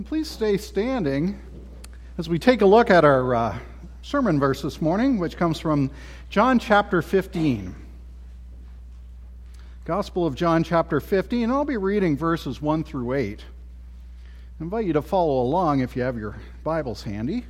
Please stay standing as we take a look at our sermon verse this morning, which comes from John chapter 15. Gospel of John chapter 15, and I'll be reading verses 1 through 8. I invite you to follow along if you have your Bibles handy.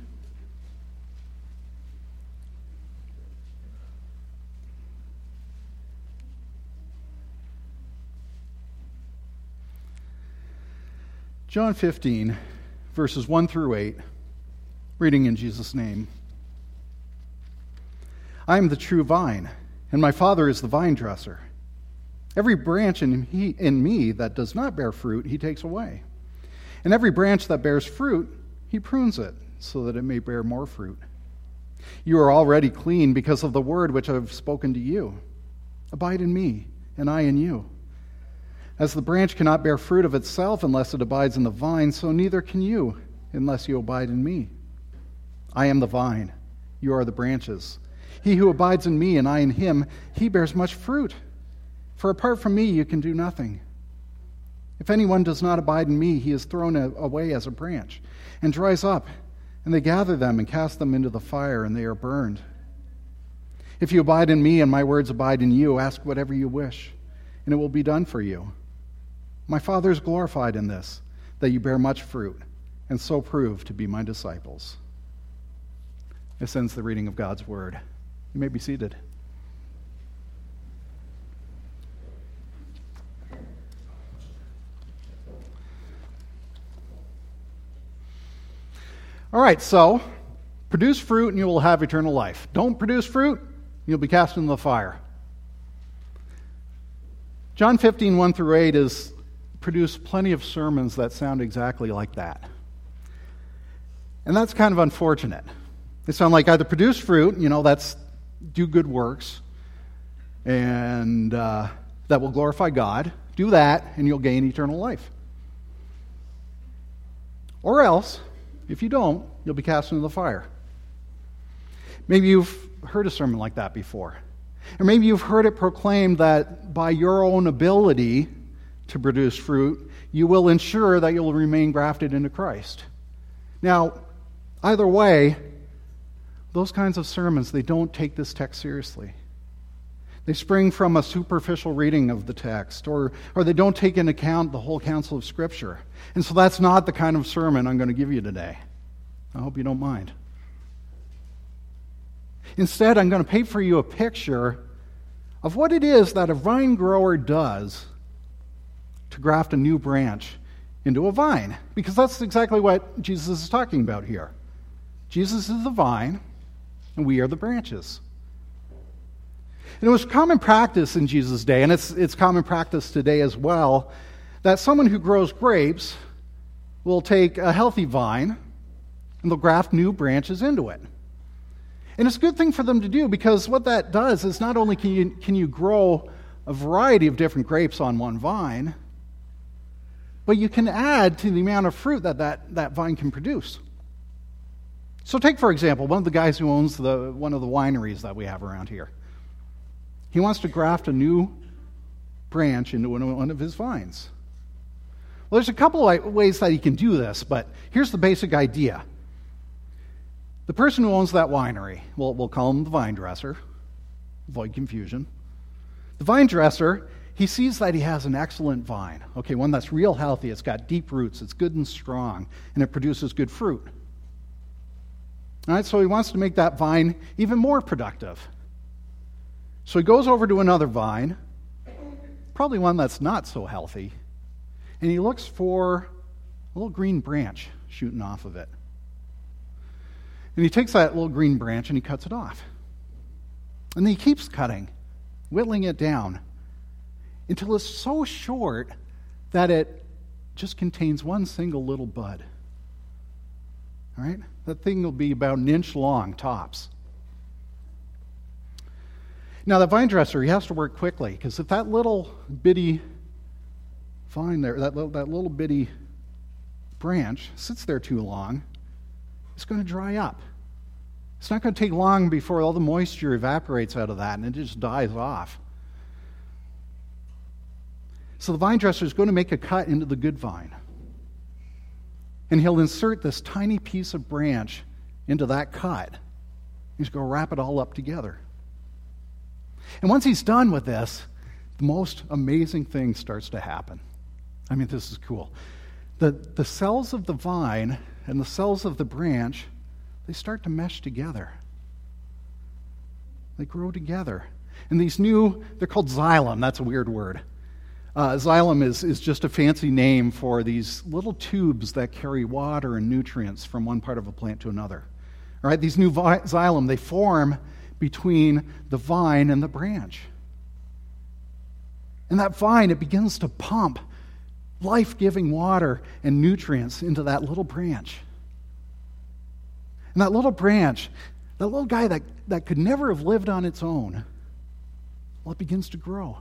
John 15, verses 1 through 8, reading in Jesus' name. I am the true vine, and my Father is the vine dresser. Every branch in me that does not bear fruit, he takes away. And every branch that bears fruit, he prunes it, so that it may bear more fruit. You are already clean because of the word which I have spoken to you. Abide in me, and I in you. As the branch cannot bear fruit of itself unless it abides in the vine, so neither can you unless you abide in me. I am the vine, you are the branches. He who abides in me and I in him, he bears much fruit. For apart from me you can do nothing. If anyone does not abide in me, he is thrown away as a branch and dries up, and they gather them and cast them into the fire, and they are burned. If you abide in me and my words abide in you, ask whatever you wish, and it will be done for you. My Father is glorified in this, that you bear much fruit, and so prove to be my disciples. This ends the reading of God's word. You may be seated. All right, so produce fruit and you will have eternal life. Don't produce fruit, you'll be cast into the fire. John 15, 1 through 8 is produced plenty of sermons that sound exactly like that. And that's kind of unfortunate. They sound like either produce fruit, that's do good works, and that will glorify God. Do that, and you'll gain eternal life. Or else, if you don't, you'll be cast into the fire. Maybe you've heard a sermon like that before. Or maybe you've heard it proclaimed that by your own ability to produce fruit, you will ensure that you'll remain grafted into Christ. Now, either way, those kinds of sermons, they don't take this text seriously. They spring from a superficial reading of the text, or they don't take into account the whole counsel of Scripture. And so that's not the kind of sermon I'm going to give you today. I hope you don't mind. Instead, I'm going to paint for you a picture of what it is that a vine grower does to graft a new branch into a vine. Because that's exactly what Jesus is talking about here. Jesus is the vine, and we are the branches. And it was common practice in Jesus' day, and it's common practice today as well, that someone who grows grapes will take a healthy vine and they'll graft new branches into it. And it's a good thing for them to do, because what that does is not only can you grow a variety of different grapes on one vine, but you can add to the amount of fruit that vine can produce. So take, for example, one of the guys who owns one of the wineries that we have around here. He wants to graft a new branch into one of his vines. Well, there's a couple of ways that he can do this, but here's the basic idea. The person who owns that winery, we'll call him the vine dresser, avoid confusion. The vine dresser, he sees that he has an excellent vine, one that's real healthy, it's got deep roots, it's good and strong, and it produces good fruit. All right, so he wants to make that vine even more productive. So he goes over to another vine, probably one that's not so healthy, and he looks for a little green branch shooting off of it. And he takes that little green branch and he cuts it off. And then he keeps cutting, whittling it down, until it's so short that it just contains one single little bud. All right? That thing will be about an inch long, tops. Now, the vine dresser, he has to work quickly, because if that little bitty vine there, that little bitty branch sits there too long, it's going to dry up. It's not going to take long before all the moisture evaporates out of that and it just dies off. So the vine dresser is going to make a cut into the good vine. And he'll insert this tiny piece of branch into that cut. He's going to wrap it all up together. And once he's done with this, the most amazing thing starts to happen. I mean, this is cool. The cells of the vine and the cells of the branch, they start to mesh together. They grow together. And these they're called xylem. That's a weird word. Xylem is just a fancy name for these little tubes that carry water and nutrients from one part of a plant to another. All right, these new xylem, they form between the vine and the branch. And that vine, it begins to pump life-giving water and nutrients into that little branch. And that little branch, that little guy that could never have lived on its own, well, it begins to grow.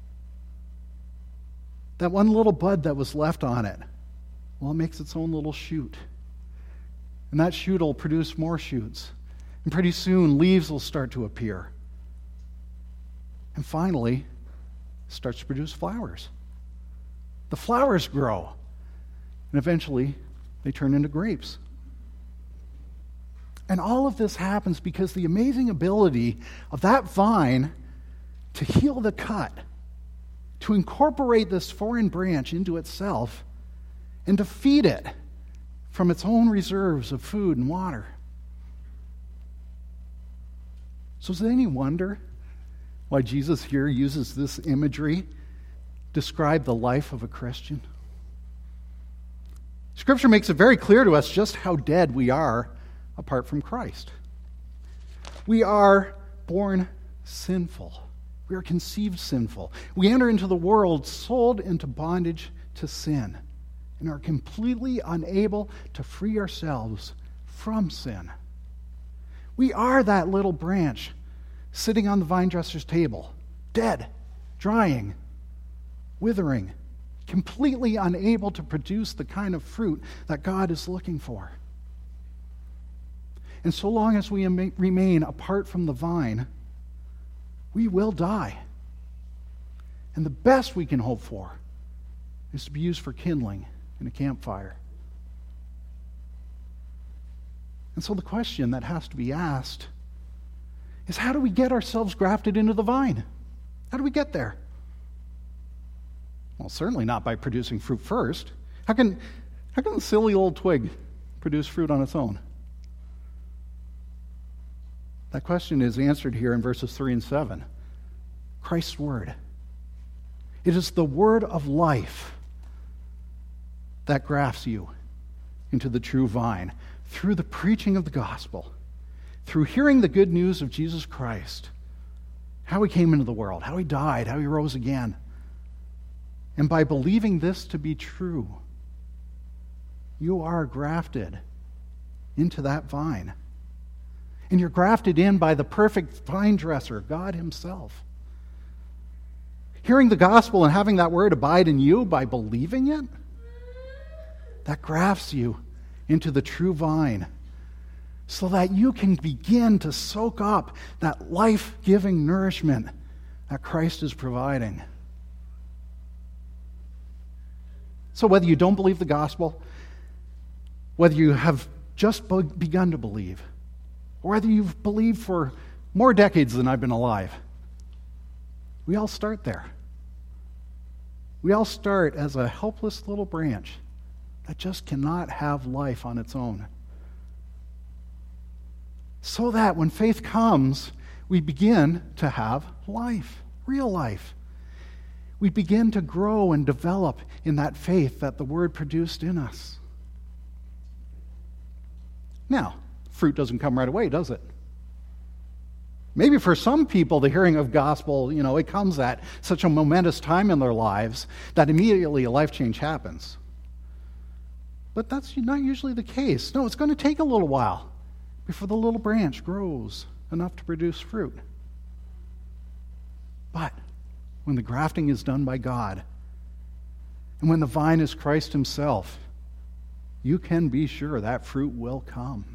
That one little bud that was left on it, well, it makes its own little shoot. And that shoot will produce more shoots. And pretty soon, leaves will start to appear. And finally, it starts to produce flowers. The flowers grow. And eventually, they turn into grapes. And all of this happens because the amazing ability of that vine to heal the cut, to incorporate this foreign branch into itself, and to feed it from its own reserves of food and water. So is it any wonder why Jesus here uses this imagery to describe the life of a Christian? Scripture makes it very clear to us just how dead we are apart from Christ. We are born sinful. We are conceived sinful. We enter into the world sold into bondage to sin and are completely unable to free ourselves from sin. We are that little branch sitting on the vine dresser's table, dead, drying, withering, completely unable to produce the kind of fruit that God is looking for. And so long as we remain apart from the vine, we will die. And the best we can hope for is to be used for kindling in a campfire. And so the question that has to be asked is, how do we get ourselves grafted into the vine? How do we get there? Well, certainly not by producing fruit first. How can the silly old twig produce fruit on its own? That question is answered here in verses 3 and 7. Christ's word. It is the word of life that grafts you into the true vine through the preaching of the gospel, through hearing the good news of Jesus Christ, how he came into the world, how he died, how he rose again. And by believing this to be true, you are grafted into that vine. And you're grafted in by the perfect vine dresser, God himself. Hearing the gospel and having that word abide in you by believing it, that grafts you into the true vine so that you can begin to soak up that life-giving nourishment that Christ is providing. So whether you don't believe the gospel, whether you have just begun to believe, or whether you've believed for more decades than I've been alive, we all start there. We all start as a helpless little branch that just cannot have life on its own. So that when faith comes, we begin to have life, real life. We begin to grow and develop in that faith that the Word produced in us. Now, fruit doesn't come right away, does it? Maybe for some people, the hearing of gospel, it comes at such a momentous time in their lives that immediately a life change happens. But that's not usually the case. No, it's going to take a little while before the little branch grows enough to produce fruit. But when the grafting is done by God, and when the vine is Christ himself, you can be sure that fruit will come.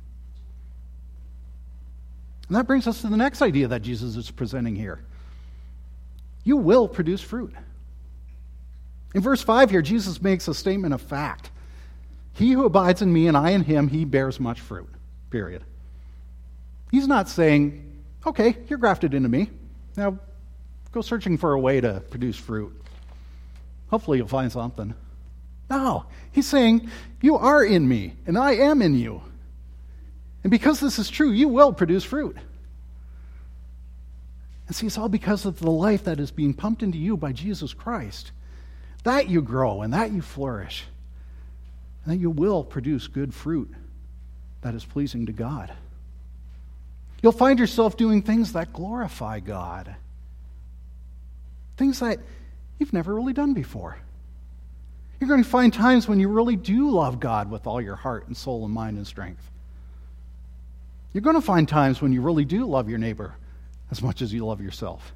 And that brings us to the next idea that Jesus is presenting here. You will produce fruit. In verse 5 here, Jesus makes a statement of fact. He who abides in me and I in him, he bears much fruit, period. He's not saying, okay, you're grafted into me. Now, go searching for a way to produce fruit. Hopefully you'll find something. No, he's saying, you are in me, and I am in you. And because this is true, you will produce fruit. And see, it's all because of the life that is being pumped into you by Jesus Christ. That you grow, and that you flourish. And that you will produce good fruit that is pleasing to God. You'll find yourself doing things that glorify God. Things that you've never really done before. You're going to find times when you really do love God with all your heart and soul and mind and strength. You're going to find times when you really do love your neighbor as much as you love yourself.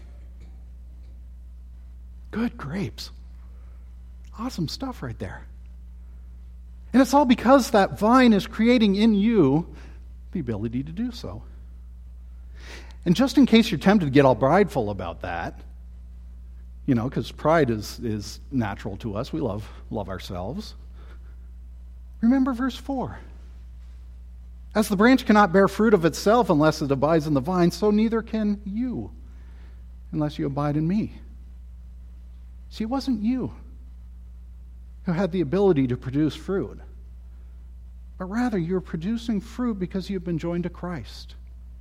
Good grapes. Awesome stuff right there. And it's all because that vine is creating in you the ability to do so. And just in case you're tempted to get all prideful about that, because pride is natural to us. We love ourselves. Remember verse 4. As the branch cannot bear fruit of itself unless it abides in the vine, so neither can you unless you abide in me. See, it wasn't you who had the ability to produce fruit, but rather you're producing fruit because you've been joined to Christ.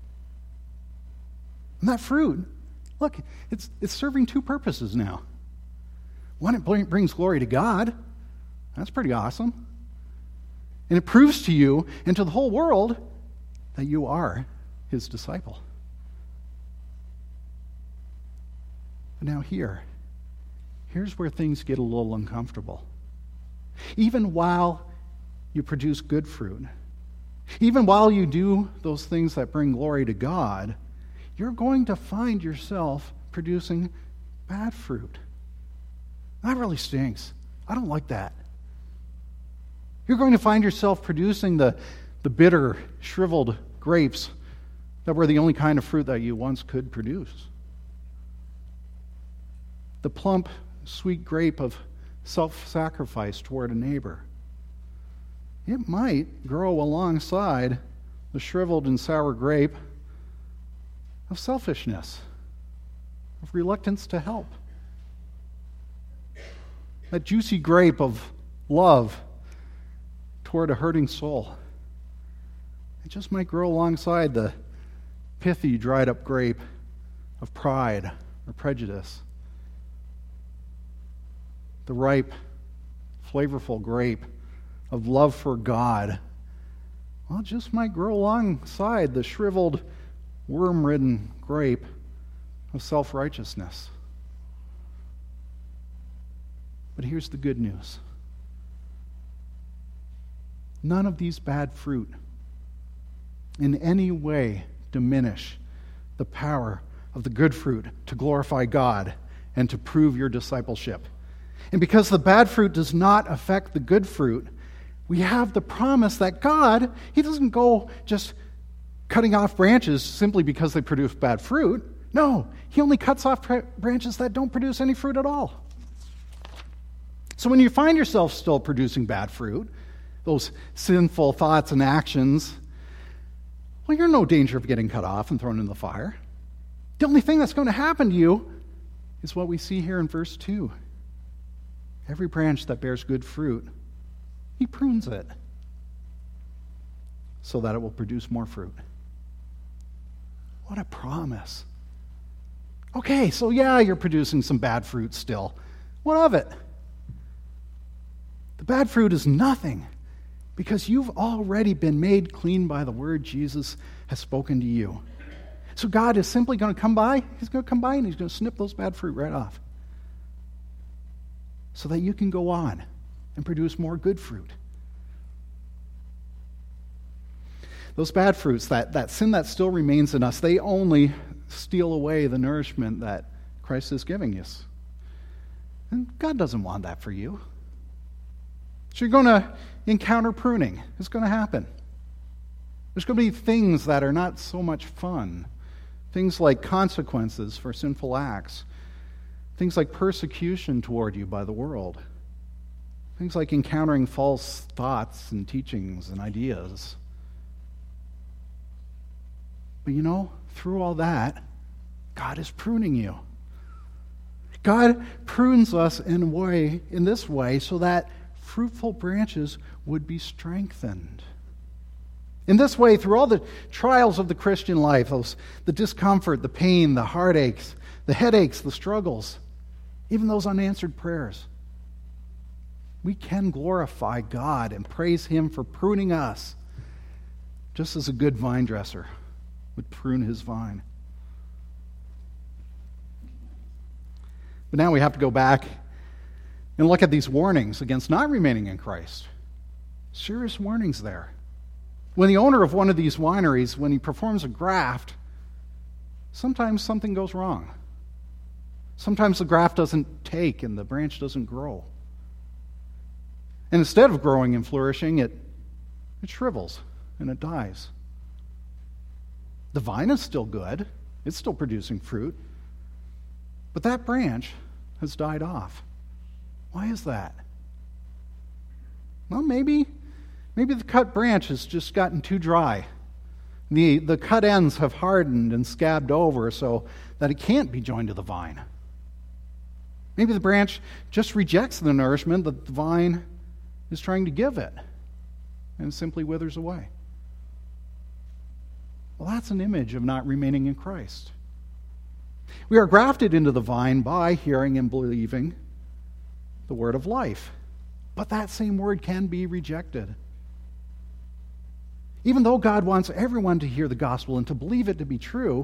And that fruit, look, it's serving two purposes now. One, it brings glory to God. That's pretty awesome. And it proves to you and to the whole world that you are his disciple. But now here's where things get a little uncomfortable. Even while you produce good fruit, even while you do those things that bring glory to God, you're going to find yourself producing bad fruit. That really stinks. I don't like that. You're going to find yourself producing the bitter, shriveled grapes that were the only kind of fruit that you once could produce. The plump, sweet grape of self-sacrifice toward a neighbor. It might grow alongside the shriveled and sour grape of selfishness, of reluctance to help. That juicy grape of love toward a hurting soul. It just might grow alongside the pithy, dried-up grape of pride or prejudice. The ripe, flavorful grape of love for God, well, it just might grow alongside the shriveled, worm-ridden grape of self-righteousness. But here's the good news. None of these bad fruit in any way diminish the power of the good fruit to glorify God and to prove your discipleship. And because the bad fruit does not affect the good fruit, we have the promise that God, he doesn't go just cutting off branches simply because they produce bad fruit. No, he only cuts off branches that don't produce any fruit at all. So when you find yourself still producing bad fruit, those sinful thoughts and actions, well, you're in no danger of getting cut off and thrown in the fire. The only thing that's going to happen to you is what we see here in verse 2. Every branch that bears good fruit, he prunes it so that it will produce more fruit. What a promise. Okay, so yeah, you're producing some bad fruit still. What of it? The bad fruit is nothing because you've already been made clean by the word Jesus has spoken to you. So God is simply going to come by. He's going to come by and he's going to snip those bad fruit right off so that you can go on and produce more good fruit. Those bad fruits, that sin that still remains in us, they only steal away the nourishment that Christ is giving us. And God doesn't want that for you. So you're going to encounter pruning. It's going to happen. There's going to be things that are not so much fun. Things like consequences for sinful acts. Things like persecution toward you by the world. Things like encountering false thoughts and teachings and ideas. But through all that, God is pruning you. God prunes us in this way so that fruitful branches would be strengthened. In this way, through all the trials of the Christian life, the discomfort, the pain, the heartaches, the headaches, the struggles, even those unanswered prayers, we can glorify God and praise Him for pruning us, just as a good vine dresser would prune his vine. But now we have to go back and look at these warnings against not remaining in Christ. Serious warnings there. When the owner of one of these wineries, when he performs a graft, sometimes something goes wrong. Sometimes the graft doesn't take and the branch doesn't grow. And instead of growing and flourishing, it shrivels and it dies. The vine is still good. It's still producing fruit. But that branch has died off. Why is that? Well, maybe the cut branch has just gotten too dry. The cut ends have hardened and scabbed over so that it can't be joined to the vine. Maybe the branch just rejects the nourishment that the vine is trying to give it and simply withers away. Well, that's an image of not remaining in Christ. We are grafted into the vine by hearing and believing the word of life. But that same word can be rejected. Even though God wants everyone to hear the gospel and to believe it to be true,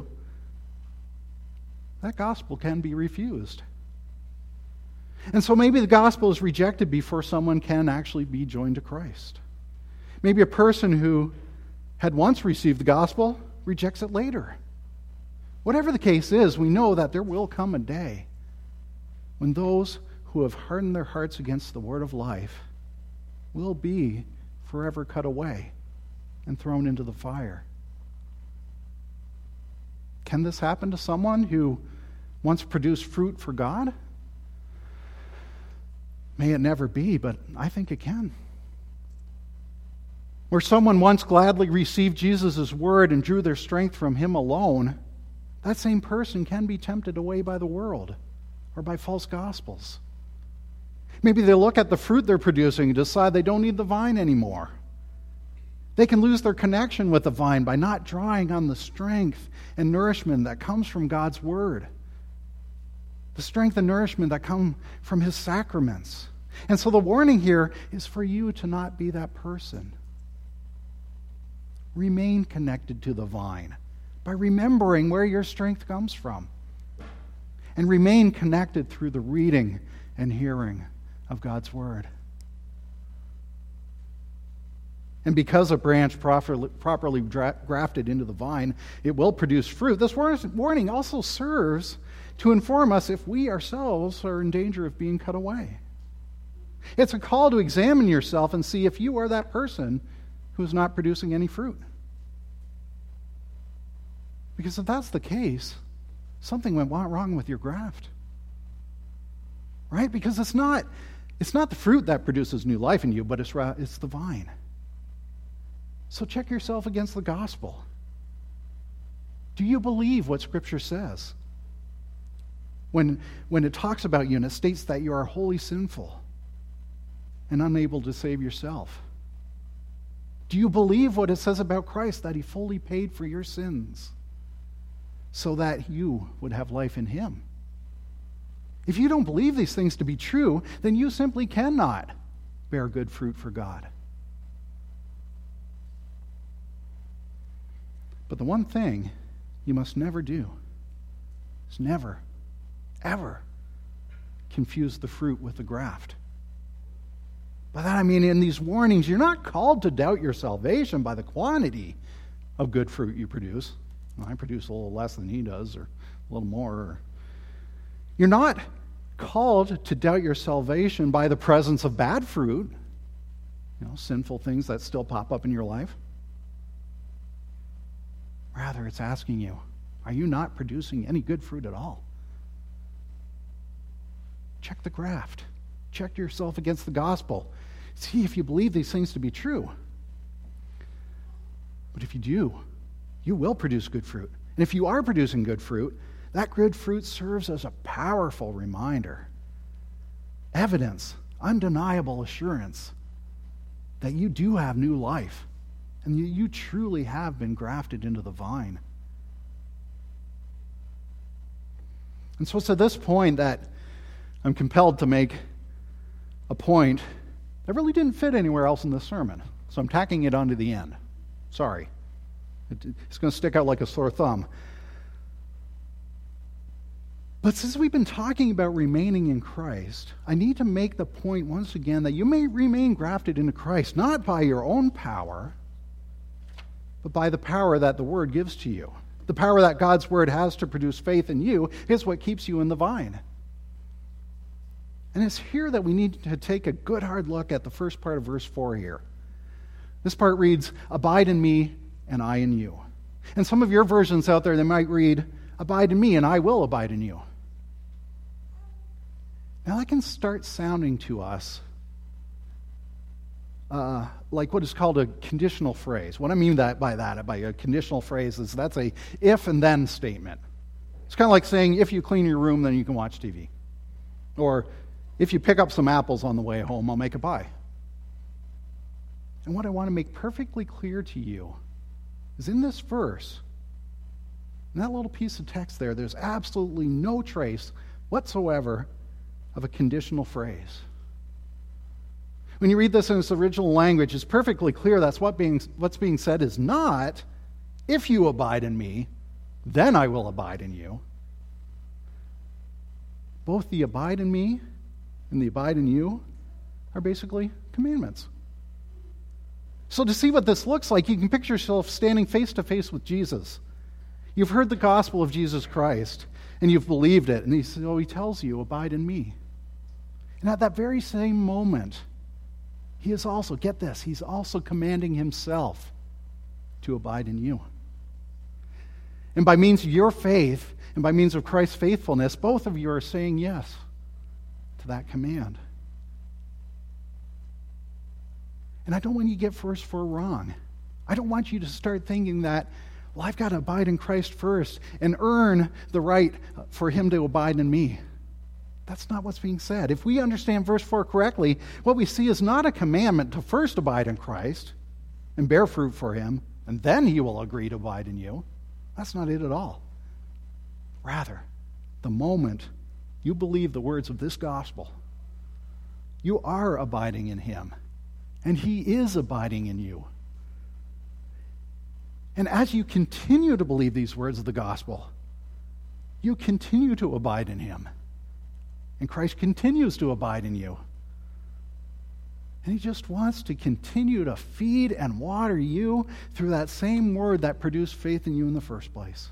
that gospel can be refused. And so maybe the gospel is rejected before someone can actually be joined to Christ. Maybe a person who had once received the gospel rejects it later. Whatever the case is, we know that there will come a day when those who have hardened their hearts against the word of life will be forever cut away and thrown into the fire. Can this happen to someone who once produced fruit for God? May it never be, but I think it can. Where someone once gladly received Jesus' word and drew their strength from Him alone, that same person can be tempted away by the world or by false gospels. Maybe they look at the fruit they're producing and decide they don't need the vine anymore. They can lose their connection with the vine by not drawing on the strength and nourishment that comes from God's word. The strength and nourishment that come from His sacraments. And so the warning here is for you to not be that person. Remain connected to the vine by remembering where your strength comes from. And remain connected through the reading and hearing of God's word. And because a branch properly grafted into the vine, it will produce fruit. This warning also serves to inform us if we ourselves are in danger of being cut away. It's a call to examine yourself and see if you are that person who's not producing any fruit. Because if that's the case, something went wrong with your graft. Right? Because it's not the fruit that produces new life in you, but it's the vine. So check yourself against the gospel. Do you believe what Scripture says? When it talks about you and it states that you are wholly sinful and unable to save yourself. Do you believe what it says about Christ, that He fully paid for your sins so that you would have life in Him? If you don't believe these things to be true, then you simply cannot bear good fruit for God. But the one thing you must never do is never, ever confuse the fruit with the graft. By that I mean, in these warnings, you're not called to doubt your salvation by the quantity of good fruit you produce. Well, I produce a little less than he does, or a little more. You're not called to doubt your salvation by the presence of bad fruit, sinful things that still pop up in your life. Rather, it's asking you, are you not producing any good fruit at all? Check the graft. Check yourself against the gospel. See if you believe these things to be true. But if you do, you will produce good fruit. And if you are producing good fruit, that good fruit serves as a powerful reminder, evidence, undeniable assurance that you do have new life and you truly have been grafted into the vine. And so it's at this point that I'm compelled to make a point that really didn't fit anywhere else in this sermon. So I'm tacking it onto the end. Sorry. It's going to stick out like a sore thumb. But since we've been talking about remaining in Christ, I need to make the point once again that you may remain grafted into Christ, not by your own power, but by the power that the Word gives to you. The power that God's Word has to produce faith in you is what keeps you in the vine. And it's here that we need to take a good hard look at the first part of verse 4 here. This part reads, "Abide in me, and I in you." And some of your versions out there, they might read, "Abide in me, and I will abide in you." Now that can start sounding to us like what is called a conditional phrase. What I mean by a conditional phrase is that's a if and then statement. It's kind of like saying, if you clean your room, then you can watch TV. Or, if you pick up some apples on the way home, I'll make a pie. And what I want to make perfectly clear to you is in this verse, in that little piece of text there's absolutely no trace whatsoever of a conditional phrase. When you read this in its original language, it's perfectly clear that's what's being said is not, if you abide in me, then I will abide in you. Both the abide in me and the abide in you are basically commandments. So to see what this looks like, you can picture yourself standing face to face with Jesus. You've heard the gospel of Jesus Christ, and you've believed it, and he tells you, abide in me. And at that very same moment, he is also, get this, he's also commanding himself to abide in you. And by means of your faith, and by means of Christ's faithfulness, both of you are saying yes to that command. And I don't want you to get verse 4 wrong. I don't want you to start thinking that, well, I've got to abide in Christ first and earn the right for him to abide in me. That's not what's being said. If we understand verse 4 correctly, what we see is not a commandment to first abide in Christ and bear fruit for him, and then he will agree to abide in you. That's not it at all. Rather, the moment you believe the words of this gospel, you are abiding in him, and he is abiding in you. And as you continue to believe these words of the gospel, you continue to abide in him. And Christ continues to abide in you. And he just wants to continue to feed and water you through that same word that produced faith in you in the first place.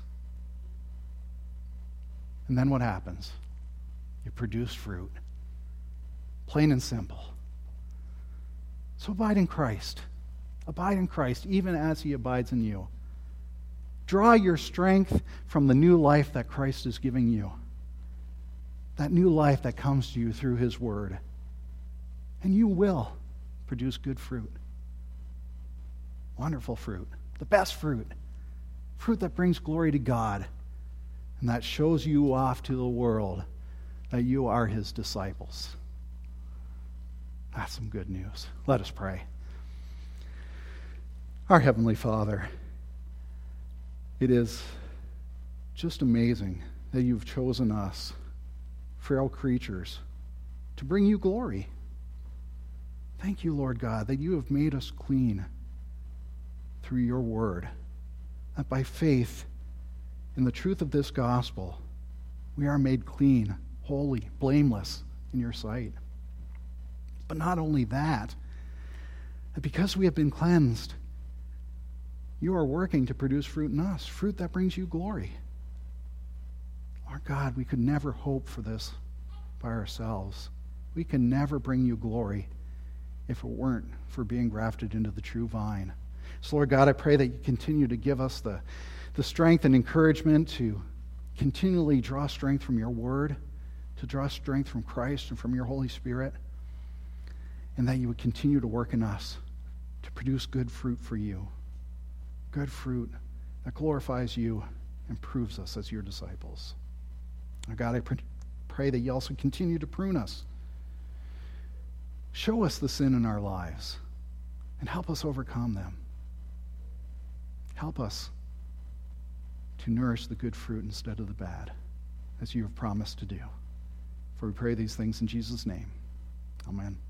And then what happens? You produce fruit. Plain and simple. So abide in Christ. Abide in Christ even as he abides in you. Draw your strength from the new life that Christ is giving you. That new life that comes to you through his word. And you will produce good fruit. Wonderful fruit. The best fruit. Fruit that brings glory to God. And that shows you off to the world that you are his disciples. That's some good news. Let us pray. Our Heavenly Father, it is just amazing that you've chosen us, frail creatures, to bring you glory. Thank you, Lord God, that you have made us clean through your word, that by faith in the truth of this gospel, we are made clean, holy, blameless in your sight. But not only that because we have been cleansed, you are working to produce fruit in us, fruit that brings you glory. Our God, we could never hope for this by ourselves. We can never bring you glory if it weren't for being grafted into the true vine. So, Lord God, I pray that you continue to give us the strength and encouragement to continually draw strength from your word, to draw strength from Christ and from your Holy Spirit. and that you would continue to work in us to produce good fruit for you. Good fruit that glorifies you and proves us as your disciples. Now, God, I pray that you also continue to prune us. Show us the sin in our lives and help us overcome them. Help us to nourish the good fruit instead of the bad, as you have promised to do. For we pray these things in Jesus' name. Amen.